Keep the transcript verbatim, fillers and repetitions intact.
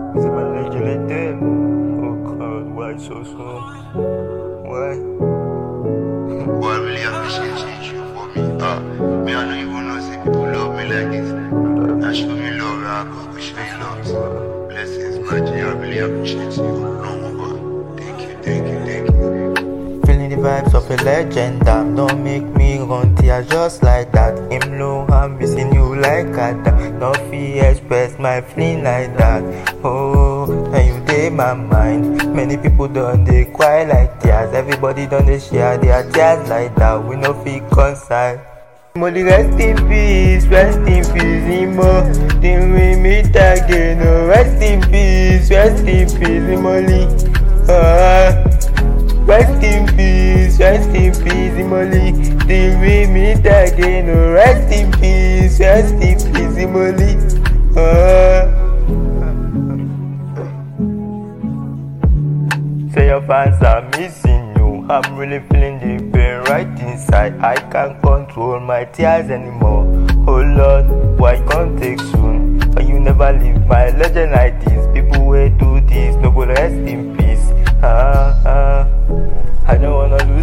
C'est malgré que je les t'aime. Oh God, why so soon? Why? Boy, I really appreciate you for me. Uh, me, I don't even know say people love me like this. I show me love, I go to show you love. Blessings, my G, I really appreciate you. No more, boy. Thank you, thank you, thank you. Feeling the vibes of a legend, damn. Don't make me run tears just like that. Him low, I'm missing you like that. No fear express my feeling like that. Oh, and you dey my mind. Many people don't they cry like tears. Everybody don't they share their tears like that. We no feel concerned. Molly, rest in peace, rest in peace, Imo. Till we meet again, oh, rest in peace, rest in peace, Molly. Ah. Rest in peace, rest in peace, Molly. Till we meet again, oh, rest in peace, rest in peace, Molly. Uh. Say your fans are missing you. I'm really feeling the pain right inside. I can't control my tears anymore. Oh Lord, why can't take soon? And you never leave my legend like this. People will do this, no go rest in peace. Ah, ah. I don't wanna lose